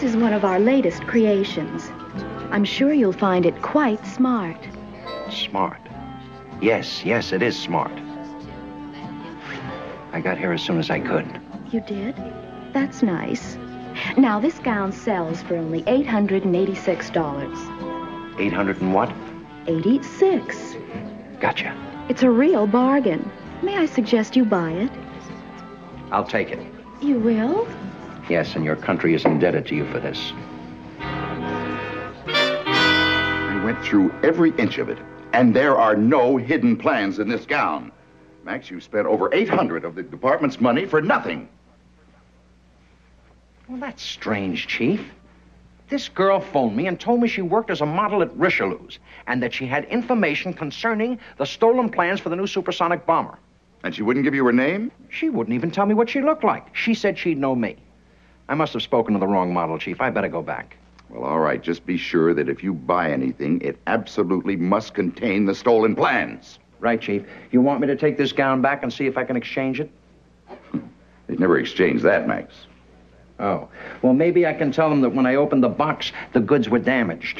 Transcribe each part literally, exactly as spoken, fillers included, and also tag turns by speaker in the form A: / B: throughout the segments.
A: This is one of our latest creations. I'm sure you'll find it quite smart.
B: Smart. Yes, yes, it is smart. I got here as soon as I could.
A: You did? That's nice. Now, this gown sells for only eight hundred eighty-six dollars.
B: eight hundred and what?
A: eighty-six.
B: Gotcha.
A: It's a real bargain. May I suggest you buy it?
B: I'll take it.
A: You will?
B: Yes, and your country is indebted to you for this.
C: I went through every inch of it, and there are no hidden plans in this gown. Max, you spent over eight hundred of the department's money for nothing.
B: Well, that's strange, Chief. This girl phoned me and told me she worked as a model at Richelieu's and that she had information concerning the stolen plans for the new supersonic bomber.
C: And she wouldn't give you her name?
B: She wouldn't even tell me what she looked like. She said she'd know me. I must have spoken to the wrong model, Chief. I better go back.
C: Well, all right. Just be sure that if you buy anything, it absolutely must contain the stolen plans.
B: Right, Chief. You want me to take this gown back and see if I can exchange it?
C: They'd never exchange that, Max.
B: Oh. Well, maybe I can tell them that when I opened the box, the goods were damaged.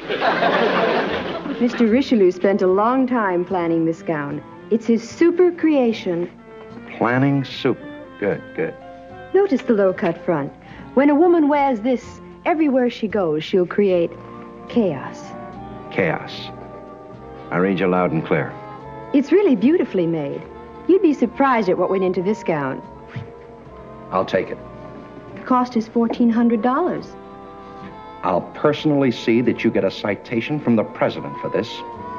D: Mister Richelieu spent a long time planning this gown. It's his super creation.
B: Planning super. Good, good.
D: Notice the low-cut front. When a woman wears this, everywhere she goes, she'll create chaos.
B: Chaos. I read you loud and clear.
D: It's really beautifully made. You'd be surprised at what went into this gown.
B: I'll take it.
D: The cost is fourteen hundred dollars.
B: I'll personally see that you get a citation from the president for this.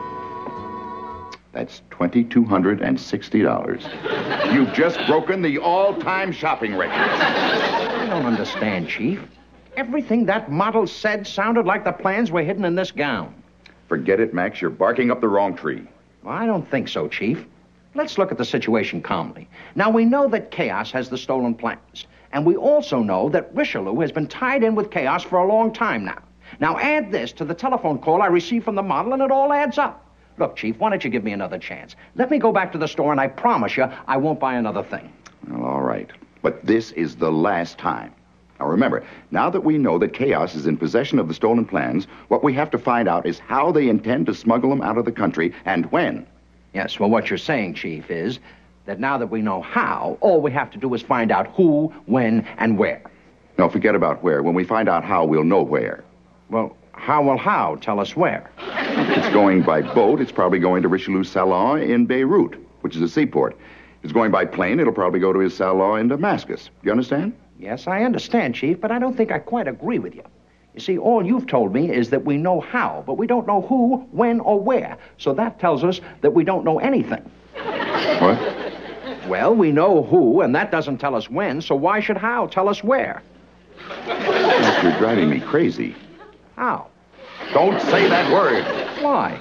C: That's two thousand two hundred sixty dollars. You've just broken the all-time shopping record.
B: I don't understand, Chief. Everything that model said sounded like the plans were hidden in this gown.
C: Forget it, Max. You're barking up the wrong tree.
B: Well, I don't think so, Chief. Let's look at the situation calmly. Now, we know that Chaos has the stolen plans. And we also know that Richelieu has been tied in with Chaos for a long time now. Now, add this to the telephone call I received from the model, and it all adds up. Look, Chief, why don't you give me another chance? Let me go back to the store, and I promise you I won't buy another thing.
C: Well, all right. But this is the last time. Now, remember, now that we know that Chaos is in possession of the stolen plans, what we have to find out is how they intend to smuggle them out of the country and when.
B: Yes, well, what you're saying, Chief, is that now that we know how, all we have to do is find out who, when, and where.
C: No, forget about where. When we find out how, we'll know where.
B: Well, how will how tell us where?
C: If it's going by boat, it's probably going to Richelieu's salon in Beirut, which is a seaport. If it's going by plane, it'll probably go to his salon in Damascus. You understand?
B: Yes, I understand, Chief, but I don't think I quite agree with you. You see, all you've told me is that we know how, but we don't know who, when, or where. So that tells us that we don't know anything.
C: What?
B: Well, we know who, and that doesn't tell us when, so why should how tell us where?
C: Max, you're driving me crazy.
B: How?
C: Don't say that word.
B: Why?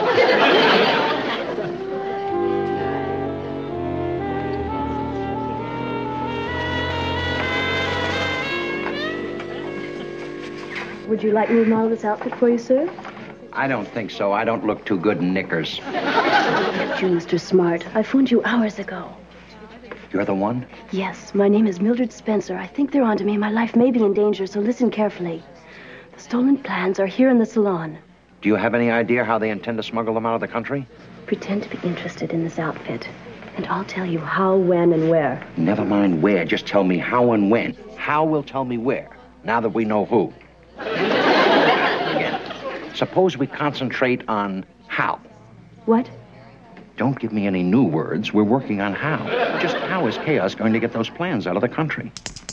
D: Would you like me to model this outfit for you, sir?
B: I don't think so. I don't look too good in knickers.
D: You, Mister Smart. I phoned you hours ago.
B: You're the one?
D: Yes, my name is Mildred Spencer. I think they're onto me. My life may be in danger, so listen carefully. The stolen plans are here in the salon.
B: Do you have any idea how they intend to smuggle them out of the country?
D: Pretend to be interested in this outfit, and I'll tell you how, when, and where.
B: Never mind where. Just tell me how and when. How will tell me where, now that we know who. Again, suppose we concentrate on how.
D: What?
B: Don't give me any new words. We're working on how. Just how is Chaos going to get those plans out of the country?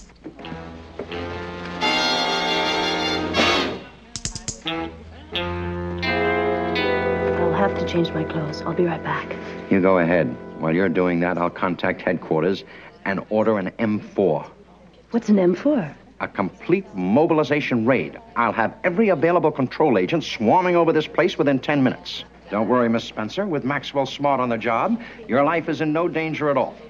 D: I'll have to change my clothes. I'll be right back.
B: You go ahead. While you're doing that, I'll contact headquarters and order an M four.
D: What's an M four?
B: A complete mobilization raid. I'll have every available control agent swarming over this place within ten minutes. Don't worry, Miss Spencer. With Maxwell Smart on the job, your life is in no danger at all.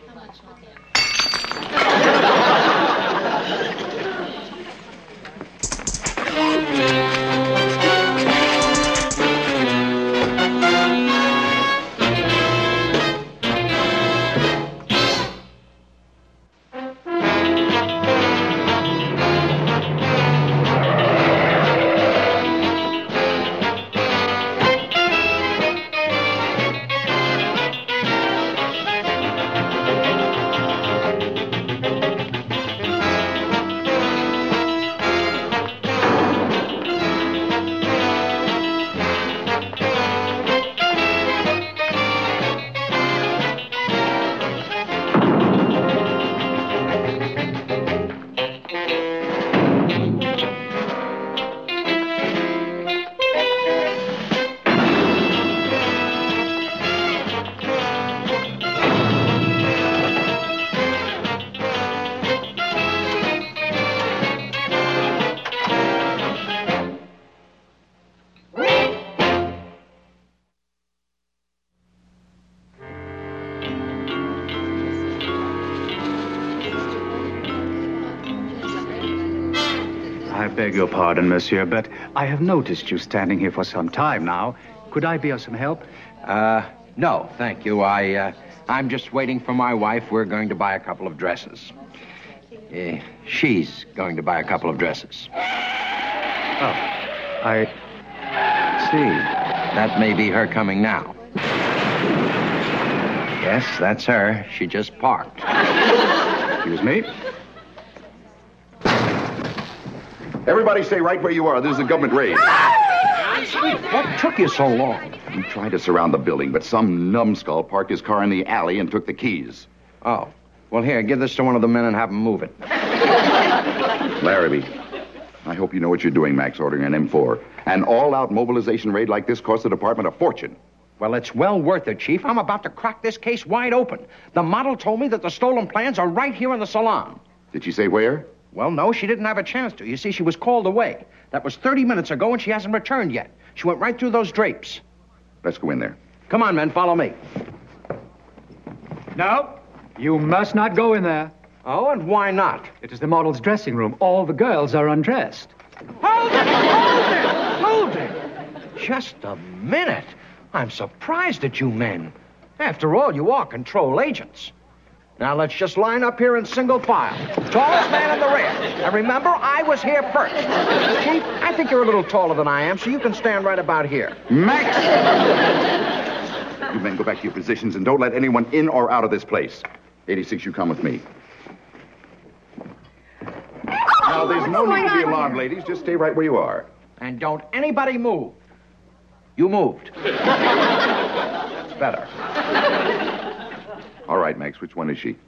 E: beg your pardon, monsieur, but I have noticed you standing here for some time now. Could I be of some help?
B: Uh, no, thank you. I, uh, I'm just waiting for my wife. We're going to buy a couple of dresses. Uh, she's going to buy a couple of dresses.
E: Oh, I see.
B: That may be her coming now. Yes, that's her. She just parked.
E: Excuse me.
C: Everybody stay right where you are. This is a government raid.
B: What took you so long?
C: We tried to surround the building, but some numbskull parked his car in the alley and took the keys.
B: Oh. Well, here, give this to one of the men and have them move it.
C: Larrabee, I hope you know what you're doing, Max, ordering an M four. An all-out mobilization raid like this costs the department a fortune.
B: Well, it's well worth it, Chief. I'm about to crack this case wide open. The model told me that the stolen plans are right here in the salon.
C: Did she say where?
B: Well, no, she didn't have a chance to. You see, she was called away. That was thirty minutes ago, and she hasn't returned yet. She went right through those drapes.
C: Let's go in there.
B: Come on, men, follow me.
E: No, you must not go in there.
B: Oh, and why not?
E: It is the model's dressing room. All the girls are undressed.
B: Hold it! Hold it! Hold it! Just a minute. I'm surprised at you men. After all, you are control agents. Now, let's just line up here in single file. Tallest man in the rear. And remember, I was here first. Chief, I think you're a little taller than I am, so you can stand right about here.
C: Max! You men go back to your positions and don't let anyone in or out of this place. eighty-six, you come with me. Now, there's no need to be alarmed, ladies. Just stay right where you are.
B: And don't anybody move. You moved. That's better.
C: All right, Max, which one is she?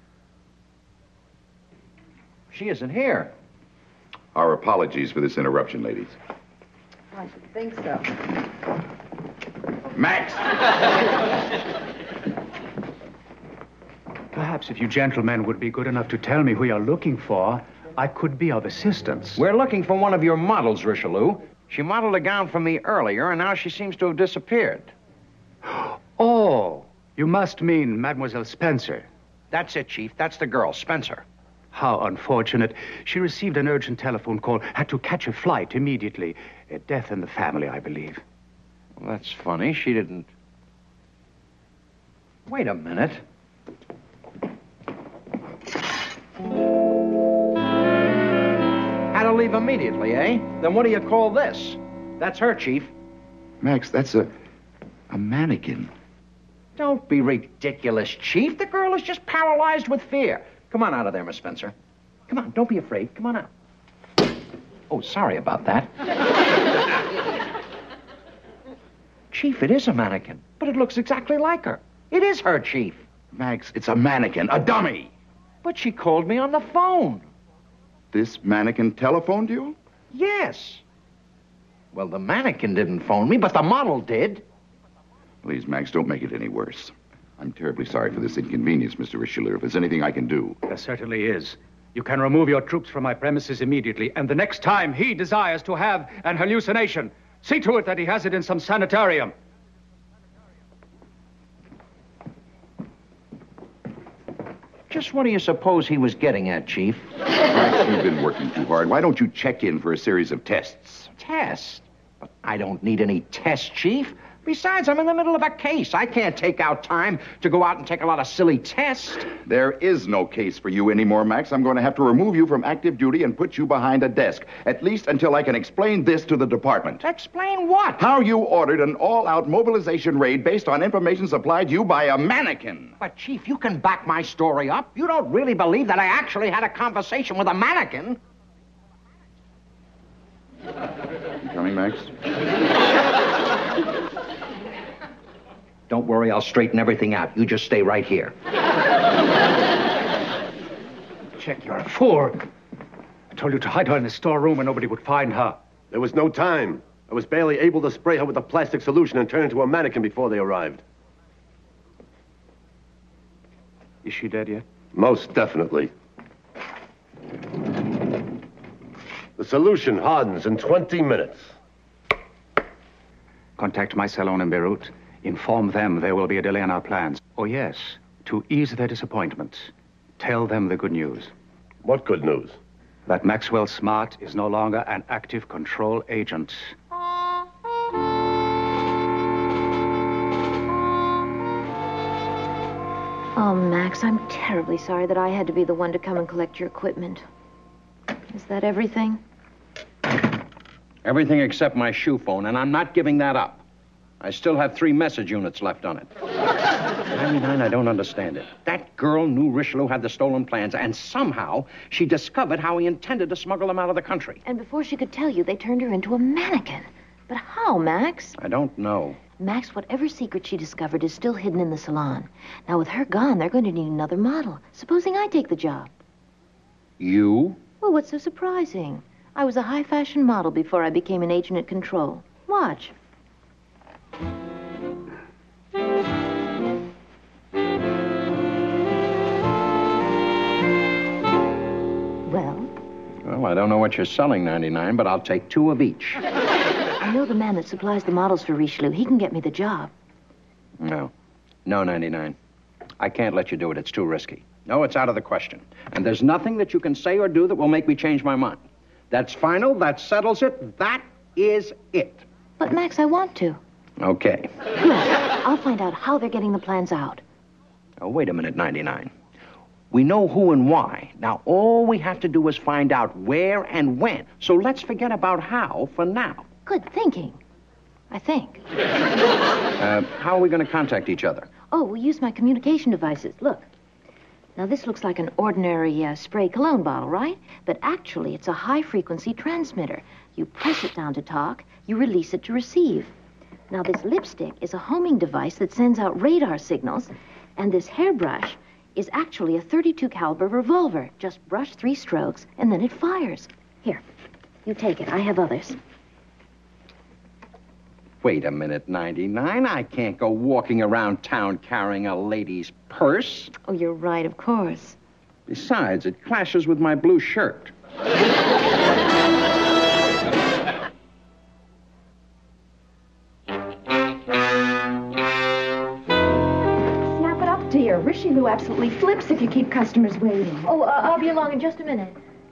B: She isn't here.
C: Our apologies for this interruption, ladies.
F: I should think so.
C: Max!
E: Perhaps if you gentlemen would be good enough to tell me who you're looking for, I could be of assistance.
B: We're looking for one of your models, Richelieu. She modeled a gown for me earlier, and now she seems to have disappeared.
E: Oh, you must mean Mademoiselle Spencer.
B: That's it, Chief. That's the girl, Spencer.
E: How unfortunate. She received an urgent telephone call, had to catch a flight immediately. A death in the family, I believe.
B: Well, that's funny. She didn't... Wait a minute. Had to leave immediately, eh? Then what do you call this? That's her, Chief.
C: Max, that's a... a mannequin.
B: Don't be ridiculous, Chief. The girl is just paralyzed with fear. Come on out of there, Miss Spencer. Come on, don't be afraid. Come on out. Oh, sorry about that. Chief, it is a mannequin, but it looks exactly like her. It is her, Chief.
C: Max, it's a mannequin, a dummy.
B: But she called me on the phone.
C: This mannequin telephoned you?
B: Yes. Well, the mannequin didn't phone me, but the model did.
C: Please, Max, don't make it any worse. I'm terribly sorry for this inconvenience, Mister Richelieu. If there's anything I can do...
E: There certainly is. You can remove your troops from my premises immediately, and the next time he desires to have an hallucination, see to it that he has it in some sanitarium.
B: Just what do you suppose he was getting at, Chief?
C: Max, you've been working too hard. Why don't you check in for a series of tests?
B: Tests? But I don't need any tests, Chief. Besides, I'm in the middle of a case. I can't take out time to go out and take a lot of silly tests.
C: There is no case for you anymore, Max. I'm going to have to remove you from active duty and put you behind a desk, at least until I can explain this to the department.
B: Explain what?
C: How you ordered an all-out mobilization raid based on information supplied you by a mannequin.
B: But, Chief, you can back my story up. You don't really believe that I actually had a conversation with a mannequin.
C: You coming, Max?
B: Don't worry, I'll straighten everything out. You just stay right here.
E: Check, you're a fool. I told you to hide her in the storeroom and nobody would find her.
G: There was no time. I was barely able to spray her with a plastic solution and turn into a mannequin before they arrived.
E: Is she dead yet?
G: Most definitely. The solution hardens in twenty minutes.
E: Contact my salon in Beirut. Inform them there will be a delay in our plans. Oh, yes, to ease their disappointment. Tell them the good news.
G: What good news?
E: That Maxwell Smart is no longer an active control agent.
H: Oh, Max, I'm terribly sorry that I had to be the one to come and collect your equipment. Is that everything?
B: Everything except my shoe phone, and I'm not giving that up. I still have three message units left on it. ninety-nine, I don't understand it. That girl knew Richelieu had the stolen plans, and somehow she discovered how he intended to smuggle them out of the country.
H: And before she could tell you, they turned her into a mannequin. But how, Max?
B: I don't know.
H: Max, whatever secret she discovered is still hidden in the salon. Now, with her gone, they're going to need another model. Supposing I take the job.
B: You?
H: Well, what's so surprising? I was a high-fashion model before I became an agent at Control. Watch. Well?
B: Well, I don't know what you're selling, ninety-nine, but I'll take two of each.
H: I know the man that supplies the models for Richelieu. He can get me the job.
B: No. No, ninety-nine. I can't let you do it. It's too risky. No, it's out of the question. And there's nothing that you can say or do that will make me change my mind. That's final. That settles it. That is it.
H: But, Max, I want to.
B: Okay.
H: Look, I'll find out how they're getting the plans out.
B: Oh, wait a minute, ninety-nine. We know who and why. Now, all we have to do is find out where and when. So let's forget about how for now.
H: Good thinking. I think.
B: Uh, how are we going to contact each other?
H: Oh, we'll use my communication devices. Look. Now, this looks like an ordinary uh, spray cologne bottle, right? But actually, it's a high-frequency transmitter. You press it down to talk, you release it to receive. Now, this lipstick is a homing device that sends out radar signals, and this hairbrush is actually a thirty-two caliber revolver. Just brush three strokes, and then it fires. Here, you take it. I have others.
B: Wait a minute, ninety-nine. I can't go walking around town carrying a lady's purse.
H: Oh, you're right, of course.
B: Besides, it clashes with my blue shirt.
A: Snap it up, dear. Richelieu absolutely flips if you keep customers waiting.
H: Oh, uh, I'll be along in just a minute.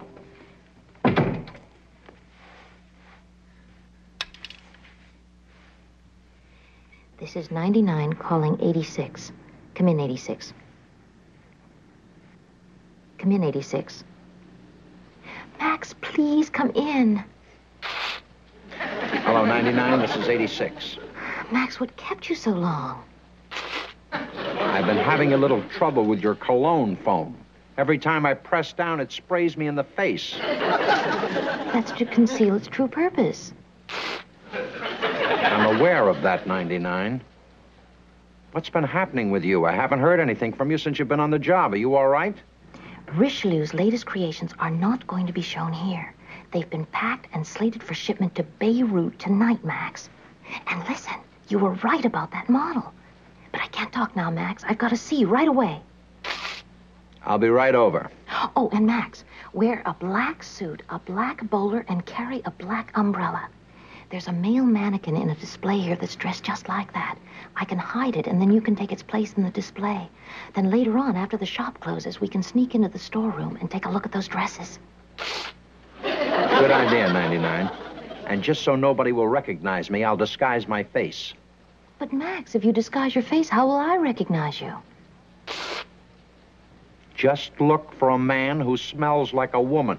H: This is ninety-nine calling eighty-six. Come in, eighty-six. Come in, eighty-six. Max, please come in.
B: Hello, ninety-nine. This is eighty-six.
H: Max, what kept you so long?
B: I've been having a little trouble with your cologne foam. Every time I press down, it sprays me in the face.
H: That's to conceal its true purpose.
B: I'm aware of that, ninety-nine. What's been happening with you? I haven't heard anything from you since you've been on the job. Are you all right?
H: Richelieu's latest creations are not going to be shown here. They've been packed and slated for shipment to Beirut tonight, Max. And listen, you were right about that model. But I can't talk now, Max. I've got to see you right away.
B: I'll be right over.
H: Oh, and Max, wear a black suit, a black bowler, and carry a black umbrella. There's a male mannequin in a display here that's dressed just like that. I can hide it, and then you can take its place in the display. Then later on, after the shop closes, we can sneak into the storeroom and take a look at those dresses.
B: Good idea, ninety-nine. And just so nobody will recognize me, I'll disguise my face.
H: But, Max, if you disguise your face, how will I recognize you?
B: Just look for a man who smells like a woman.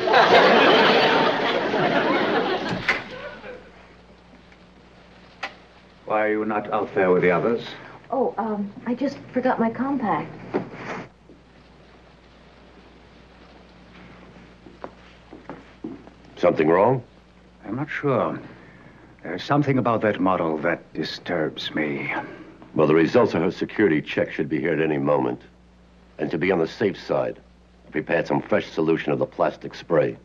E: Why are you not out there with the others?
H: Oh, um, I just forgot my compact.
G: Something wrong?
E: I'm not sure. There's something about that model that disturbs me.
G: Well, the results of her security check should be here at any moment. And to be on the safe side, I prepared some fresh solution of the plastic spray.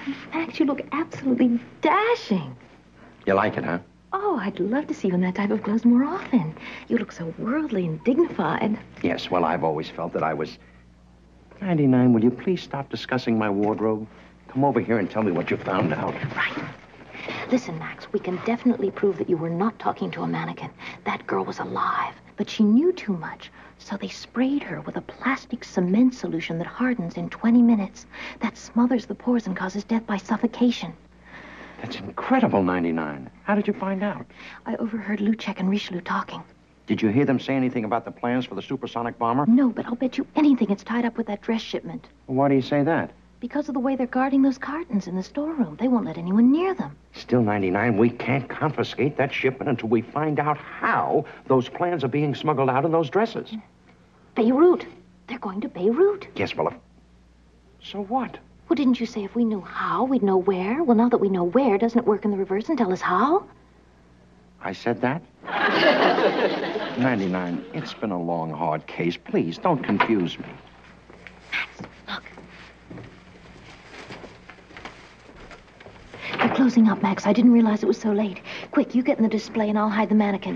H: Max, you look absolutely dashing.
B: You like it, huh?
H: Oh, I'd love to see you in that type of clothes more often. You look so worldly and dignified.
B: Yes, well, I've always felt that I was... ninety-nine, will you please stop discussing my wardrobe? Come over here and tell me what you found out.
H: Right. Listen, Max, we can definitely prove that you were not talking to a mannequin. That girl was alive, but she knew too much. So they sprayed her with a plastic cement solution that hardens in twenty minutes. That smothers the pores and causes death by suffocation.
B: That's incredible, ninety-nine. How did you find out?
H: I overheard Luchek and Richelieu talking.
B: Did you hear them say anything about the plans for the supersonic bomber?
H: No, but I'll bet you anything it's tied up with that dress shipment.
B: Why do you say that?
H: Because of the way they're guarding those cartons in the storeroom. They won't let anyone near them.
B: Still, ninety-nine, we can't confiscate that shipment until we find out how those plans are being smuggled out in those dresses.
H: Beirut. They're going to Beirut.
B: Yes, well, if... so what?
H: Well, didn't you say if we knew how, we'd know where? Well, now that we know where, doesn't it work in the reverse and tell us how?
B: I said that? ninety-nine, it's been a long, hard case. Please, don't confuse me.
H: Max, look. They're closing up, Max. I didn't realize it was so late. Quick, you get in the display and I'll hide the mannequin.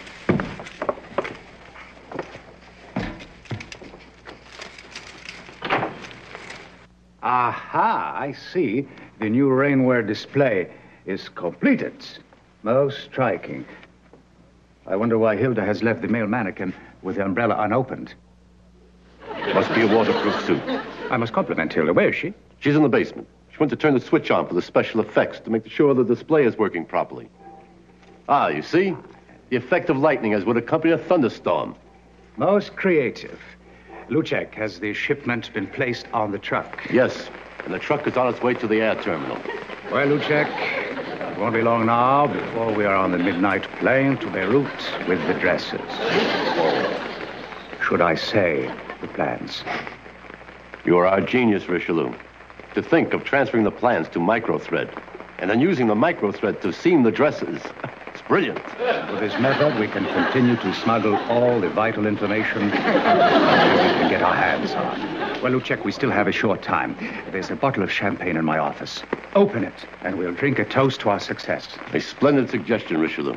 E: Aha, I see. The new rainwear display is completed. Most striking. I wonder why Hilda has left the male mannequin with the umbrella unopened.
G: Must be a waterproof suit.
E: I must compliment Hilda. Where is she?
G: She's in the basement. She went to turn the switch on for the special effects to make sure the display is working properly. Ah, you see? The effect of lightning as would accompany a thunderstorm.
E: Most creative. Luchek, has the shipment been placed on the truck?
G: Yes, and the truck is on its way to the air terminal.
E: Well, Luchek, it won't be long now before we are on the midnight plane to Beirut with the dresses. Or should I say, the plans?
G: You are our genius, Richelieu. To think of transferring the plans to microthread, and then using the microthread to seam the dresses. It's brilliant.
E: With this method, we can continue to smuggle all the vital information that we can get our hands on. Well, Luchek, we still have a short time. There's a bottle of champagne in my office. Open it, and we'll drink a toast to our success.
G: A splendid suggestion, Richelieu.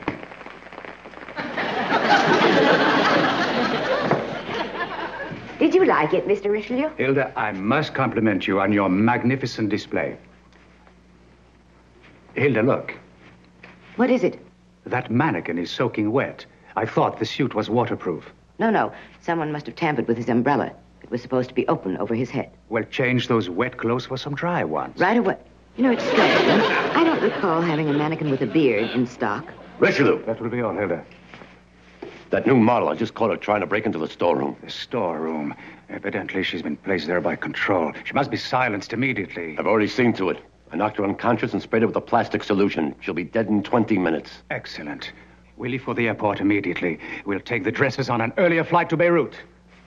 I: Did you like it, Mister Richelieu?
E: Hilda, I must compliment you on your magnificent display. Hilda, look.
I: What is it?
E: That mannequin is soaking wet. I thought the suit was waterproof.
I: No, no. Someone must have tampered with his umbrella. It was supposed to be open over his head.
E: Well, change those wet clothes for some dry ones.
I: Right away. You know, it's strange. I don't recall having a mannequin with a beard in stock.
G: Richelieu.
E: That will be all, Hilda.
G: That new model, I just caught her trying to break into the storeroom.
E: The storeroom. Evidently, she's been placed there by control. She must be silenced immediately.
G: I've already seen to it. I knocked her unconscious and sprayed her with a plastic solution. She'll be dead in twenty minutes.
E: Excellent. We'll leave for the airport immediately. We'll take the dresses on an earlier flight to Beirut.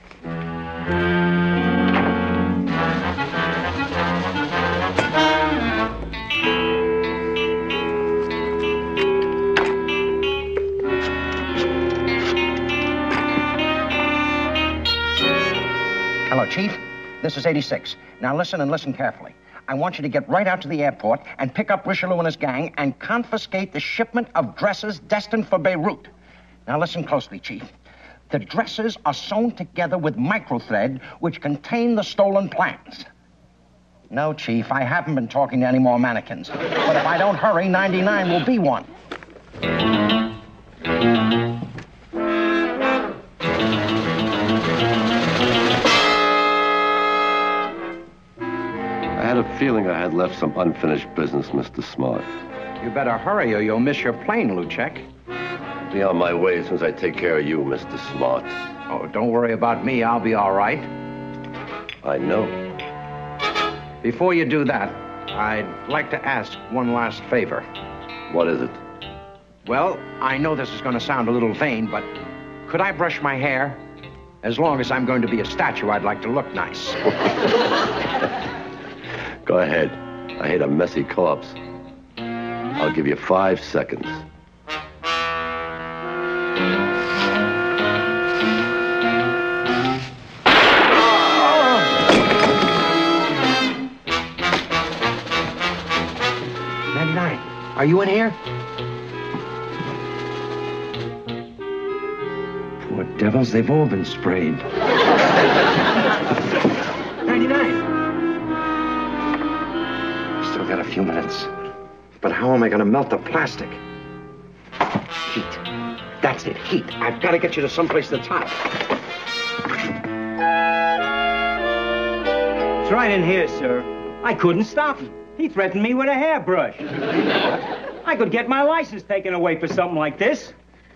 B: Hello, Chief. This is eighty-six. Now listen and listen carefully. I want you to get right out to the airport and pick up Richelieu and his gang and confiscate the shipment of dresses destined for Beirut. Now listen closely, Chief. The dresses are sewn together with microthread, which contain the stolen plans. No, Chief, I haven't been talking to any more mannequins. But if I don't hurry, ninety-nine will be one.
G: I had a feeling I had left some unfinished business, Mister Smart.
B: You better hurry or you'll miss your plane, Luchek.
G: Be on my way as soon as I take care of you, Mister Smart.
B: Oh, don't worry about me. I'll be all right.
G: I know.
B: Before you do that, I'd like to ask one last favor.
G: What is it?
B: Well, I know this is going to sound a little vain, but could I brush my hair? As long as I'm going to be a statue, I'd like to look nice.
G: Go ahead. I hate a messy corpse. I'll give you five seconds.
B: Are you in here? Poor devils, they've all been sprayed. ninety-nine. Still got a few minutes. But how am I going to melt the plastic? Heat. That's it, heat. I've got to get you to someplace that's hot.
J: It's right in here, sir. I couldn't stop him. He threatened me with a hairbrush. I could get my license taken away for something like this.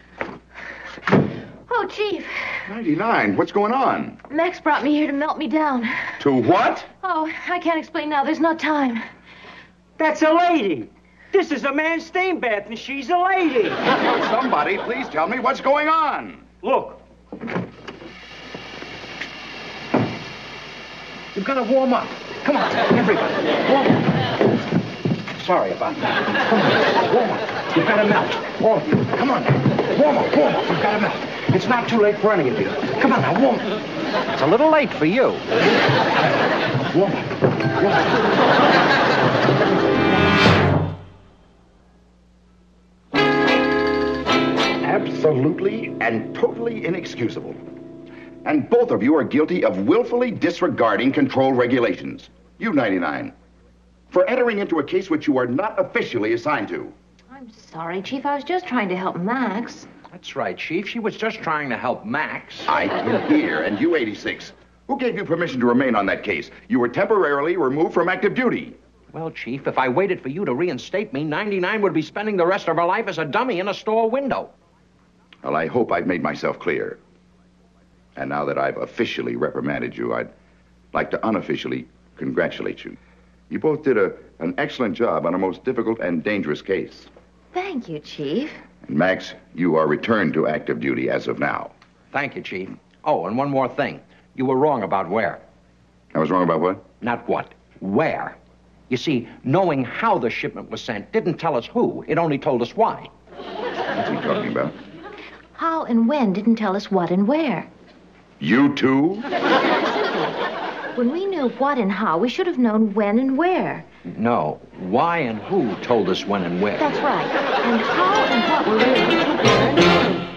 H: Oh, Chief.
C: ninety-nine, what's going on?
H: Max brought me here to melt me down.
C: To what?
H: Oh, I can't explain now. There's not time.
J: That's a lady. This is a man's steam bath, and she's a lady.
C: Somebody, please tell me what's going on.
J: Look.
B: You've got to warm up. Come on, everybody. Warm up. Sorry about that. Come on, warm up. You've got to melt. All of you. Come on now. Warm up, warm up. You've got to melt. It's not too late for any of you. Come on now, warm up. It's a little late for you. Warm up. Warm up.
C: Absolutely and totally inexcusable. And both of you are guilty of willfully disregarding control regulations. You, ninety-nine, for entering into a case which you are not officially assigned to.
H: I'm sorry, Chief. I was just trying to help Max.
B: That's right, Chief. She was just trying to help Max.
C: I can hear. And you, eighty-six, who gave you permission to remain on that case? You were temporarily removed from active duty.
B: Well, Chief, if I waited for you to reinstate me, ninety-nine would be spending the rest of her life as a dummy in a store window.
C: Well, I hope I've made myself clear. And now that I've officially reprimanded you, I'd like to unofficially congratulate you. You both did a, an excellent job on a most difficult and dangerous case.
H: Thank you, Chief.
C: And Max, you are returned to active duty as of now.
B: Thank you, Chief. Oh, and one more thing. You were wrong about where.
C: I was wrong about what?
B: Not what. Where. You see, knowing how the shipment was sent didn't tell us who. It only told us why.
C: What's he talking about?
H: How and when didn't tell us what and where.
C: You too?
H: When we knew what and how, we should have known when and where.
B: No. Why and who told us when and where.
H: That's right. And how and what were really where and when.